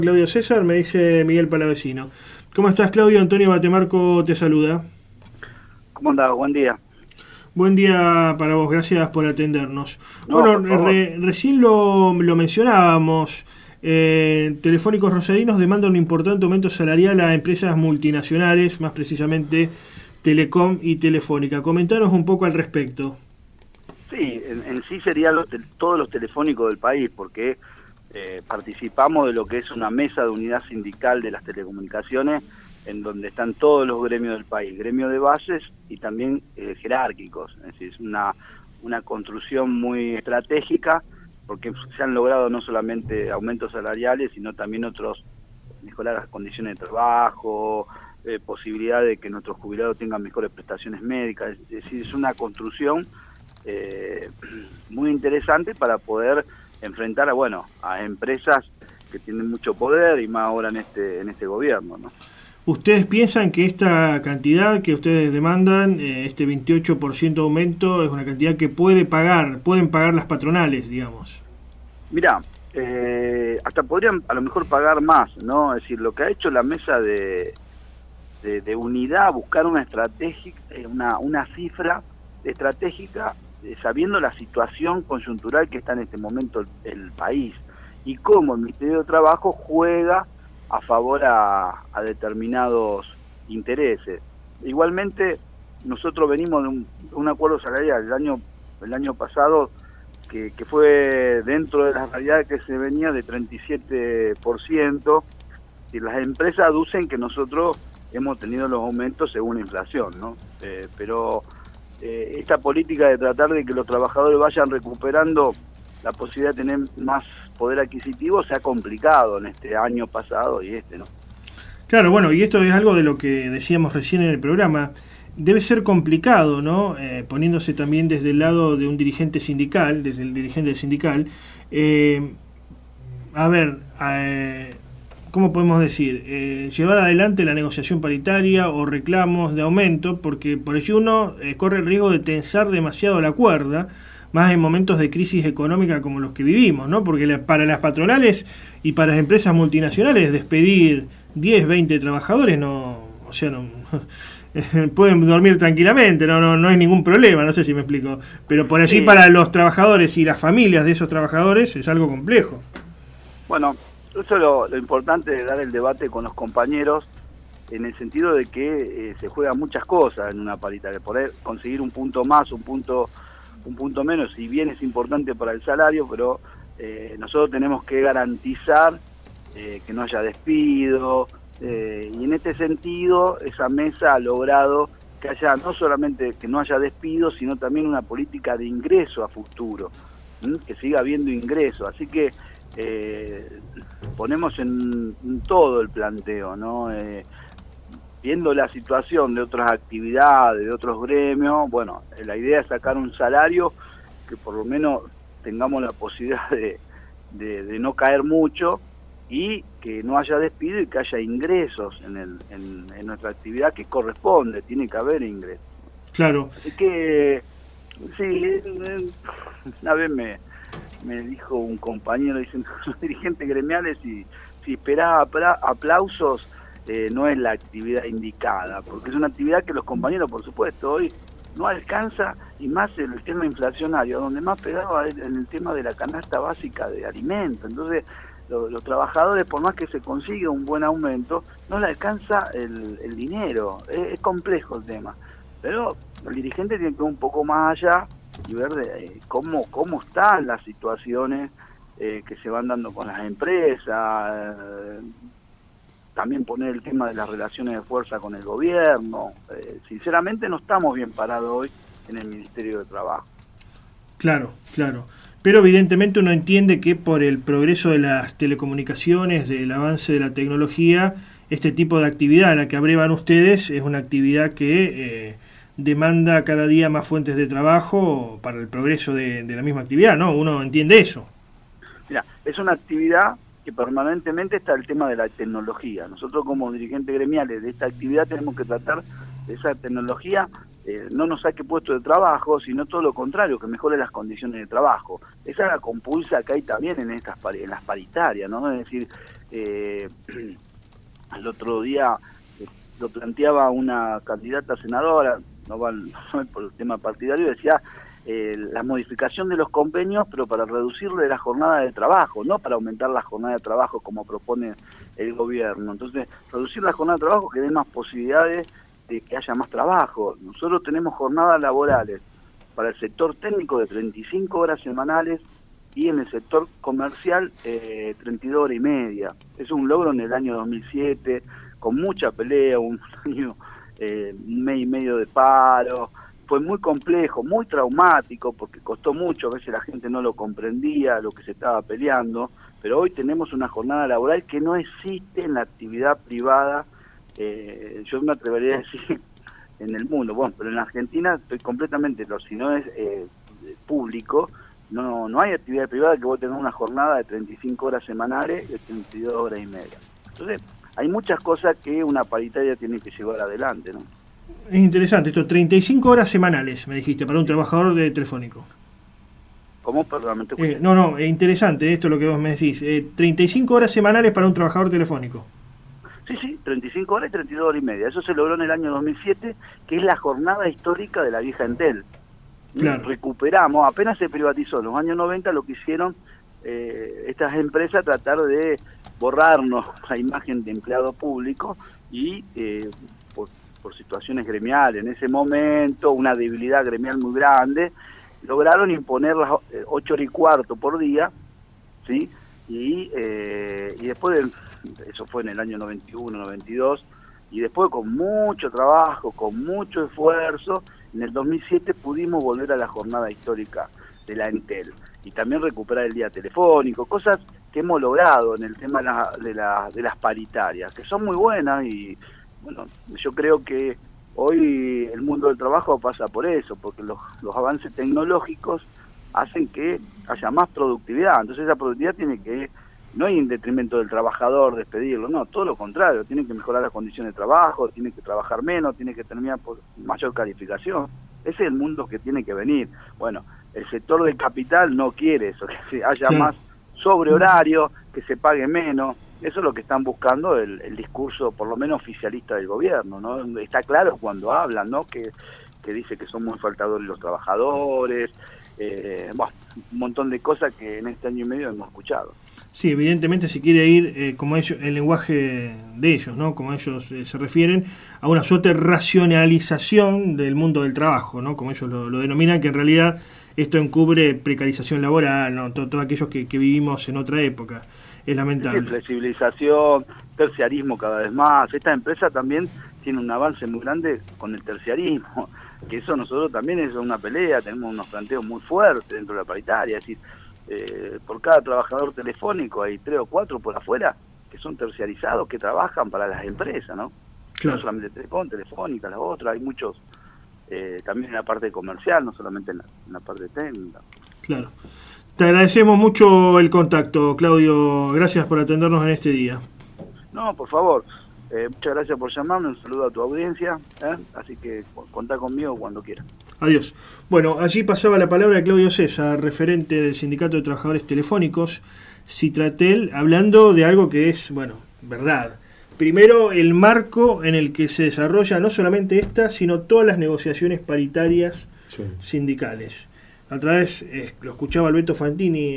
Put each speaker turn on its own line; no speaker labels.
Claudio César, me dice Miguel Palavecino. ¿Cómo estás, Claudio? Antonio Batemarco te saluda.
¿Cómo andás? Buen día.
Buen día para vos, gracias por atendernos.
No,
Bueno,
por favor.
recién lo mencionábamos. Telefónicos Rosarinos demanda un importante aumento salarial a empresas multinacionales, más precisamente Telecom y Telefónica. Comentanos un poco al respecto.
Sí, en sí serían todos los telefónicos del país, porque participamos de lo que es una mesa de unidad sindical de las telecomunicaciones, en donde están todos los gremios del país, gremios de bases y también jerárquicos. Es decir, es una construcción muy estratégica, porque se han logrado no solamente aumentos salariales, sino también mejorar las condiciones de trabajo, posibilidad de que nuestros jubilados tengan mejores prestaciones médicas. Es decir, es una construcción muy interesante para poder enfrentar a empresas que tienen mucho poder, y más ahora en este gobierno, ¿no?
¿Ustedes piensan que esta cantidad que ustedes demandan, este 28% de aumento, es una cantidad que pueden pagar las patronales, digamos?
Mirá, hasta podrían a lo mejor pagar más, ¿no? Es decir, lo que ha hecho la mesa de unidad, buscar una estrategia, una cifra estratégica, sabiendo la situación coyuntural que está en este momento el país, y cómo el Ministerio de Trabajo juega a favor a determinados intereses. Igualmente, nosotros venimos de un acuerdo salarial el año pasado, que fue dentro de las realidades que se venía de 37%, y las empresas aducen que nosotros hemos tenido los aumentos según la inflación, ¿no? Pero esta política de tratar de que los trabajadores vayan recuperando la posibilidad de tener más poder adquisitivo se ha complicado en este año pasado y ¿no?
Claro, bueno, y esto es algo de lo que decíamos recién en el programa. Debe ser complicado, ¿no? Poniéndose también desde el lado de un dirigente sindical, desde el dirigente sindical. ¿Cómo podemos decir? Llevar adelante la negociación paritaria o reclamos de aumento, porque por ello uno corre el riesgo de tensar demasiado la cuerda, más en momentos de crisis económica como los que vivimos, ¿no? Porque para las patronales y para las empresas multinacionales despedir 10, 20 trabajadores pueden dormir tranquilamente, no hay ningún problema, no sé si me explico. Pero por allí sí, para los trabajadores y las familias de esos trabajadores es algo complejo.
Bueno, eso es lo importante de dar el debate con los compañeros, en el sentido de que se juegan muchas cosas en una paritaria. Poder conseguir un punto más, un punto menos, si bien es importante para el salario, pero nosotros tenemos que garantizar que no haya despido, y en este sentido esa mesa ha logrado que haya no solamente que no haya despido, sino también una política de ingreso a futuro, que siga habiendo ingreso. Así que ponemos en todo el planteo, ¿no? Viendo la situación de otras actividades, de otros gremios, bueno, la idea es sacar un salario que por lo menos tengamos la posibilidad de no caer mucho, y que no haya despido y que haya ingresos en nuestra actividad que corresponde, tiene que haber ingresos.
Claro.
Así que, sí, una vez me dijo un compañero, dicen, los dirigentes gremiales, si esperás aplausos, no es la actividad indicada, porque es una actividad que los compañeros, por supuesto, hoy no alcanza, y más en el tema inflacionario, donde más pegaba en el tema de la canasta básica de alimentos. Entonces, los trabajadores, por más que se consiga un buen aumento, no le alcanza el dinero. Es complejo el tema, pero el dirigente tiene que ir un poco más allá y ver cómo están las situaciones que se van dando con las empresas, también poner el tema de las relaciones de fuerza con el gobierno. Sinceramente no estamos bien parados hoy en el Ministerio de Trabajo.
Claro. Pero evidentemente uno entiende que por el progreso de las telecomunicaciones, del avance de la tecnología, este tipo de actividad a la que abrevan ustedes es una actividad que demanda cada día más fuentes de trabajo para el progreso de la misma actividad, ¿no? Uno entiende eso.
Mira, es una actividad que permanentemente está el tema de la tecnología. Nosotros como dirigentes gremiales de esta actividad tenemos que tratar de esa tecnología, no nos saque puestos de trabajo, sino todo lo contrario, que mejore las condiciones de trabajo. Esa es la compulsa que hay también en las paritarias, ¿no? Es decir, el otro día lo planteaba una candidata senadora, no va por el tema partidario, decía la modificación de los convenios, pero para reducirle la jornada de trabajo, no para aumentar la jornada de trabajo como propone el gobierno. Entonces, reducir la jornada de trabajo que dé más posibilidades de que haya más trabajo. Nosotros tenemos jornadas laborales para el sector técnico de 35 horas semanales y en el sector comercial 32 horas y media. Es un logro en el año 2007, con mucha pelea, un mes y medio de paro. Fue muy complejo, muy traumático, porque costó mucho, a veces la gente no lo comprendía, lo que se estaba peleando, pero hoy tenemos una jornada laboral que no existe en la actividad privada, yo me atrevería a decir en el mundo, bueno, pero en Argentina estoy completamente, si no es público, no hay actividad privada que vos tengas una jornada de 35 horas semanales de 32 horas y media. Entonces, hay muchas cosas que una paritaria tiene que llevar adelante, ¿no?
Es interesante esto, 35 horas semanales, me dijiste, para un trabajador de Telefónico.
¿Cómo? Perdón,
no, es interesante esto lo que vos me decís. 35 horas semanales para un trabajador telefónico.
Sí, 35 horas y 32 horas y media. Eso se logró en el año 2007, que es la jornada histórica de la vieja Entel.
Claro.
Recuperamos, apenas se privatizó en los años 90, lo que hicieron estas empresas, tratar de borrarnos la imagen de empleado público y por situaciones gremiales. En ese momento, una debilidad gremial muy grande, lograron imponer las 8 horas y cuarto por día, ¿sí? Y después, eso fue en el año 91, 92, y después con mucho trabajo, con mucho esfuerzo, en el 2007 pudimos volver a la jornada histórica de la Entel, y también recuperar el día telefónico, cosas que hemos logrado en el tema de las paritarias, que son muy buenas. Y bueno, yo creo que hoy el mundo del trabajo pasa por eso, porque los avances tecnológicos hacen que haya más productividad. Entonces esa productividad tiene que, no ir en detrimento del trabajador, despedirlo, no, todo lo contrario, tiene que mejorar las condiciones de trabajo, tiene que trabajar menos, tiene que terminar por mayor calificación. Ese es el mundo que tiene que venir. Bueno, el sector del capital no quiere eso, que haya más sobrehorario, que se pague menos. Eso es lo que están buscando el discurso, por lo menos oficialista del gobierno, ¿no? Está claro cuando hablan, ¿no? Que dice que son muy faltadores los trabajadores, bueno, un montón de cosas que en este año y medio hemos escuchado.
Sí, evidentemente se quiere ir, como ellos, el lenguaje de ellos, ¿no? Como ellos se refieren, a una suerte de racionalización del mundo del trabajo, ¿no? Como ellos lo denominan, que en realidad esto encubre precarización laboral, ¿no? Todos aquellos que vivimos en otra época. Es lamentable.
Sí, flexibilización, terciarismo cada vez más. Esta empresa también tiene un avance muy grande con el terciarismo, que eso nosotros también es una pelea, tenemos unos planteos muy fuertes dentro de la paritaria, es decir, por cada trabajador telefónico hay 3 o 4 por afuera que son terciarizados, que trabajan para las empresas, ¿no? Claro. No solamente Telefónica, las otras, hay muchos también en la parte comercial, no solamente en la parte técnica.
Claro. Te agradecemos mucho el contacto, Claudio. Gracias por atendernos en este día.
No, por favor. Muchas gracias por llamarme. Un saludo a tu audiencia. Así que contá conmigo cuando quieras.
Adiós. Bueno, allí pasaba la palabra de Claudio César, referente del Sindicato de Trabajadores Telefónicos, Citratel, hablando de algo que es, bueno, verdad. Primero, el marco en el que se desarrolla no solamente esta, sino todas las negociaciones paritarias sindicales. A través, lo escuchaba Alberto Fantini